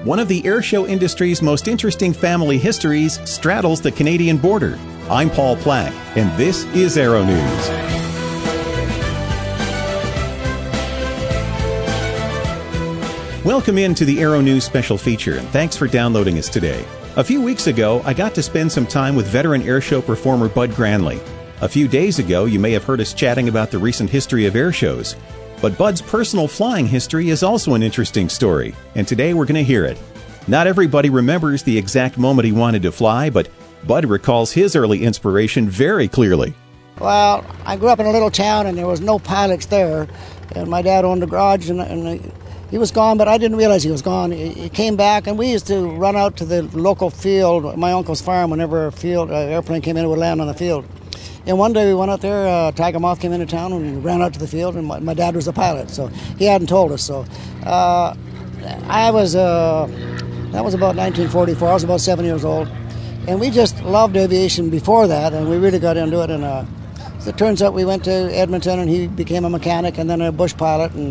One of the airshow industry's most interesting family histories straddles the Canadian border. I'm Paul Plack, and this is Aero News. Welcome into the Aero News special feature, and thanks for downloading us today. A few weeks ago, I got to spend some time with veteran airshow performer Bud Granley. A few days ago, you may have heard us chatting about the recent history of airshows. But Bud's personal flying history is also an interesting story, and today we're going to hear it. Not everybody remembers the exact moment he wanted to fly, but Bud recalls his early inspiration very clearly. Well, I grew up in a little town and there was no pilots there, and my dad owned a garage and he was gone, but I didn't realize he was gone. He came back, and we used to run out to the local field, my uncle's farm, whenever airplane came in, it would land on the field. And one day we went out there, Tiger Moth came into town, and we ran out to the field, and my dad was a pilot, so he hadn't told us. So that was about 1944. I was about 7 years old. And we just loved aviation before that, and we really got into it. And as it turns out, we went to Edmonton, and he became a mechanic and then a bush pilot. And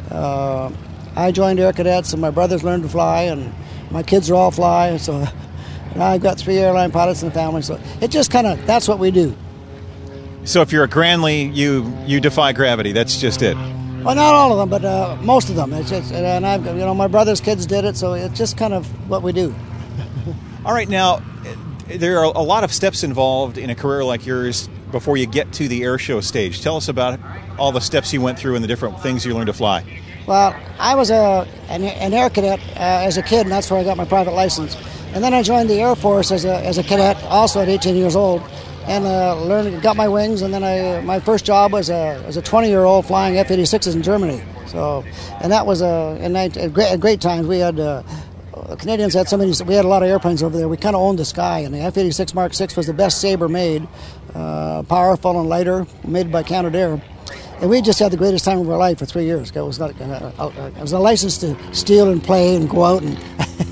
I joined Air Cadets, and my brothers learned to fly, and my kids are all fly. So now I've got 3 airline pilots in the family. So it just that's what we do. So if you're a Granley, you defy gravity. That's just it. Well, not all of them, but most of them. It's just, and I've, my brother's kids did it, so it's just kind of what we do. All right, now there are a lot of steps involved in a career like yours before you get to the air show stage. Tell us about all the steps you went through and the different things you learned to fly. Well, I was an Air Cadet as a kid, and that's where I got my private license. And then I joined the Air Force as a cadet, also at 18 years old. And got my wings, and then my first job was as a 20-year-old flying F-86s in Germany. So, and that was at great times. We had Canadians had we had a lot of airplanes over there. We kind of owned the sky, and the F-86 Mark 6 was the best Sabre made, powerful and lighter, made by Canadair. And we just had the greatest time of our life for 3 years. It was a license to steal and play and go out and.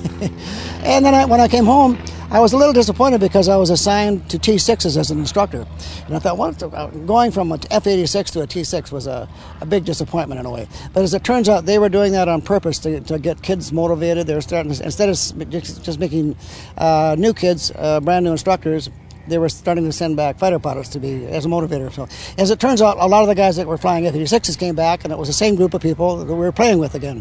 And then when I came home, I was a little disappointed because I was assigned to T6s as an instructor. And I thought, going from an F-86 to a T6 was a big disappointment in a way. But as it turns out, they were doing that on purpose to get kids motivated. They were starting, instead of just making new kids, brand new instructors, they were starting to send back fighter pilots to be as a motivator. So as it turns out, a lot of the guys that were flying F-86s came back, and it was the same group of people that we were playing with again.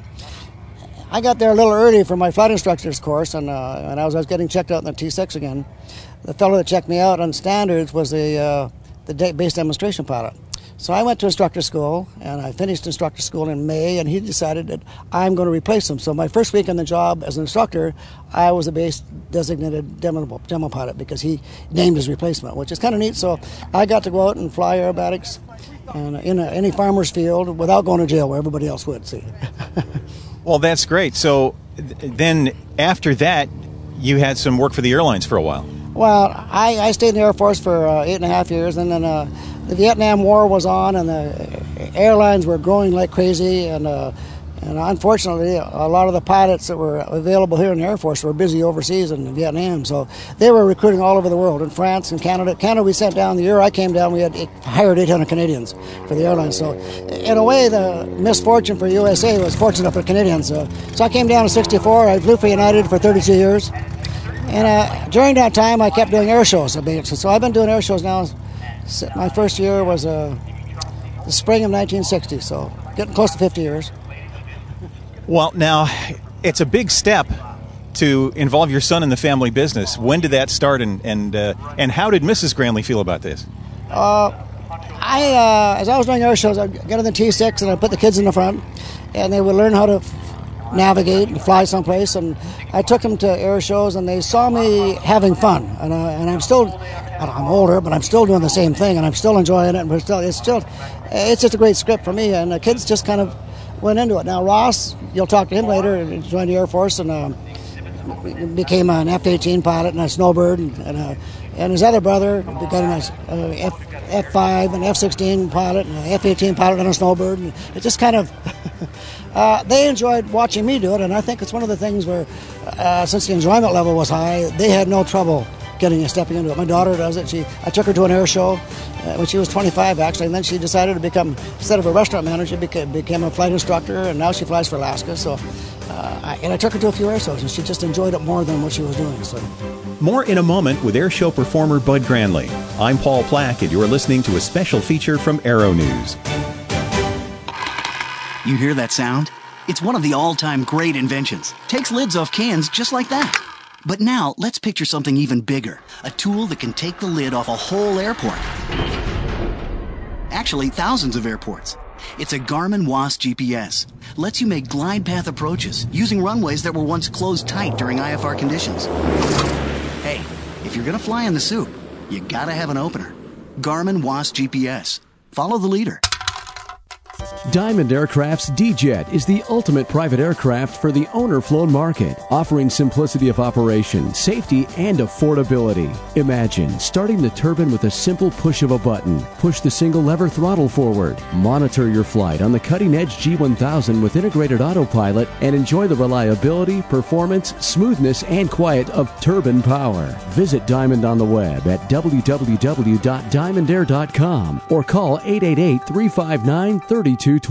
I got there a little early for my flight instructor's course, and I was getting checked out in the T6 again. The fellow that checked me out on standards was the base demonstration pilot. So I went to instructor school, and I finished instructor school in May, and he decided that I'm going to replace him. So my first week on the job as an instructor, I was a base designated demo pilot because he named his replacement, which is kind of neat. So I got to go out and fly aerobatics in any farmer's field without going to jail where everybody else would, see. Well, that's great. So then after that, you had some work for the airlines for a while. Well, I stayed in the Air Force for 8.5 years, and then the Vietnam War was on, and the airlines were growing like crazy, and unfortunately, a lot of the pilots that were available here in the Air Force were busy overseas in Vietnam, so they were recruiting all over the world, in France and Canada. Canada, we sent down, the year I came down, we had hired 800 Canadians for the airlines. So in a way, the misfortune for USA was fortunate for Canadians. So I came down in 1964. I flew for United for 32 years. And during that time, I kept doing air shows. So I've been doing air shows now. My first year was the spring of 1960, so getting close to 50 years. Well, now, it's a big step to involve your son in the family business. When did that start, and how did Mrs. Granley feel about this? As I was doing air shows, I'd get in the T6 and I'd put the kids in the front, and they would learn how to navigate and fly someplace. And I took them to air shows, and they saw me having fun. And I'm older, but I'm still doing the same thing, and I'm still enjoying it. But it's just a great script for me, and the kids just kind of went into it. Now Ross, you'll talk to him later, and joined the Air Force and became an F-18 pilot and a snowbird, and his other brother became an F-5 and F-16 pilot and an F-18 pilot and a snowbird. And it just kind of they enjoyed watching me do it, and I think it's one of the things where since the enjoyment level was high, they had no trouble stepping into it. My daughter does it. I took her to an air show when she was 25, actually, and then she decided to become, instead of a restaurant manager, became a flight instructor, and now she flies for Alaska. So I took her to a few air shows, and she just enjoyed it more than what she was doing. So. More in a moment with air show performer Bud Granley. I'm Paul Plack, and you're listening to a special feature from Aero News. You hear that sound? It's one of the all-time great inventions. Takes lids off cans just like that. But now, let's picture something even bigger. A tool that can take the lid off a whole airport. Actually, thousands of airports. It's a Garmin WAAS GPS. Lets you make glide path approaches using runways that were once closed tight during IFR conditions. Hey, if you're gonna fly in the soup, you gotta have an opener. Garmin WAAS GPS. Follow the leader. Diamond Aircraft's D-Jet is the ultimate private aircraft for the owner-flown market, offering simplicity of operation, safety, and affordability. Imagine starting the turbine with a simple push of a button. Push the single lever throttle forward. Monitor your flight on the cutting-edge G1000 with integrated autopilot and enjoy the reliability, performance, smoothness, and quiet of turbine power. Visit Diamond on the web at www.diamondair.com or call 888-359-3220.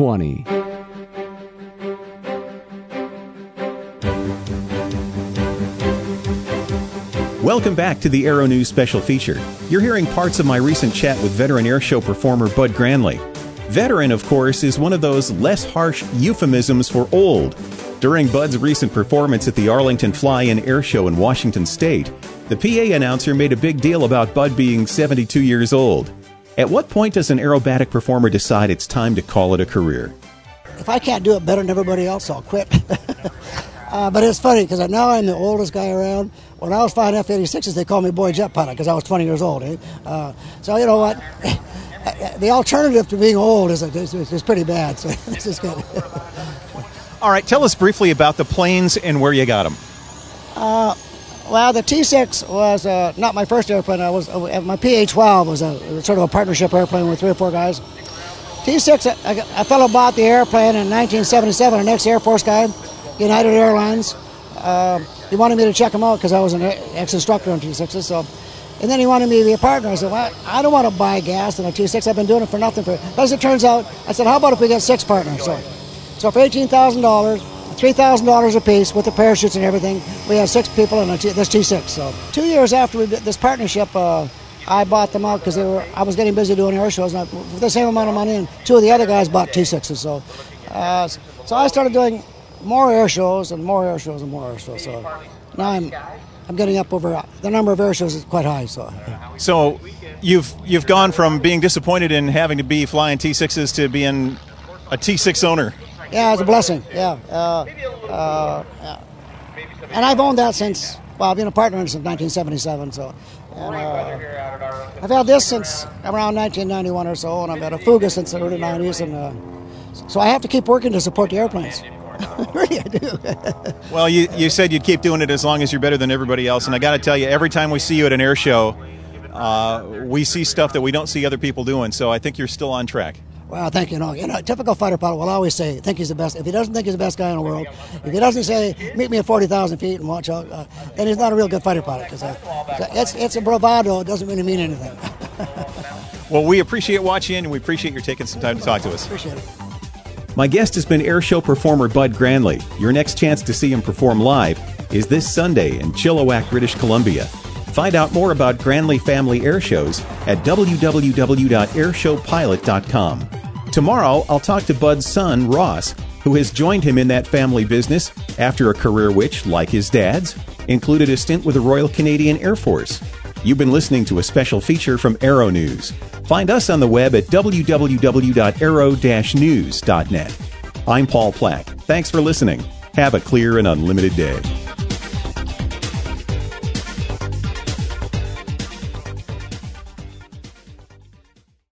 Welcome back to the Aero News special feature. You're hearing parts of my recent chat with veteran airshow performer Bud Granley. Veteran, of course, is one of those less harsh euphemisms for old. During Bud's recent performance at the Arlington Fly-In Airshow in Washington State, the PA announcer made a big deal about Bud being 72 years old. At what point does an aerobatic performer decide it's time to call it a career? If I can't do it better than everybody else, I'll quit. But it's funny because now I'm the oldest guy around. When I was flying F-86s, they called me Boy Jet Pilot because I was 20 years old. So you know what? The alternative to being old is pretty bad. So this is good. All right, tell us briefly about the planes and where you got them. Well, the T-6 was not my first airplane. My PA-12 was sort of a partnership airplane with 3 or 4 guys. T-6, a fellow bought the airplane in 1977, an ex-Air Force guy, United Airlines. He wanted me to check him out because I was an ex-instructor on T-6s. So, and then he wanted me to be a partner. I said, well, I don't want to buy gas in a T-6. I've been doing it for nothing. But as it turns out, I said, how about if we get 6 partners? So for $18,000, $3,000 a piece with the parachutes and everything, we had 6 people in this T-6. So 2 years after we did this partnership, I bought them out because I was getting busy doing air shows, and with the same amount of money, and 2 of the other guys bought T-6s. So I started doing more air shows and more air shows and more air shows. So now I'm getting up over the number of air shows is quite high. So you've gone from being disappointed in having to be flying T-6s to being a T-6 owner. Yeah, it's a blessing. Yeah. And I've owned that since, well, I've been a partner since 1977. So, I've had this since around 1991 or so, and I've had a Fuga since the early 90s. And so I have to keep working to support the airplanes. Really, I do. Well, you said you'd keep doing it as long as you're better than everybody else. And I got to tell you, every time we see you at an air show, we see stuff that we don't see other people doing. So I think you're still on track. Well, thank you. No, a typical fighter pilot will always say, think he's the best. If he doesn't think he's the best guy in the world, if he doesn't say, meet me at 40,000 feet and watch out, then he's not a real good fighter pilot. Because it's a bravado. It doesn't really mean anything. Well, we appreciate watching, and we appreciate your taking some time to talk to us. Appreciate it. My guest has been airshow performer Bud Granley. Your next chance to see him perform live is this Sunday in Chilliwack, British Columbia. Find out more about Granley Family Air Shows at www.airshowpilot.com. Tomorrow, I'll talk to Bud's son, Ross, who has joined him in that family business after a career which, like his dad's, included a stint with the Royal Canadian Air Force. You've been listening to a special feature from Aero News. Find us on the web at www.aero-news.net. I'm Paul Plack. Thanks for listening. Have a clear and unlimited day.